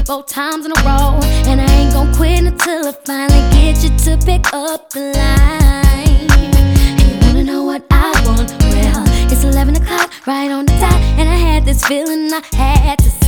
4 times in a row. And I ain't gon' quit until I finally get you to pick up the line. And you wanna know what I want? Well, it's 11 o'clock, right on the dot. And I had this feeling I had to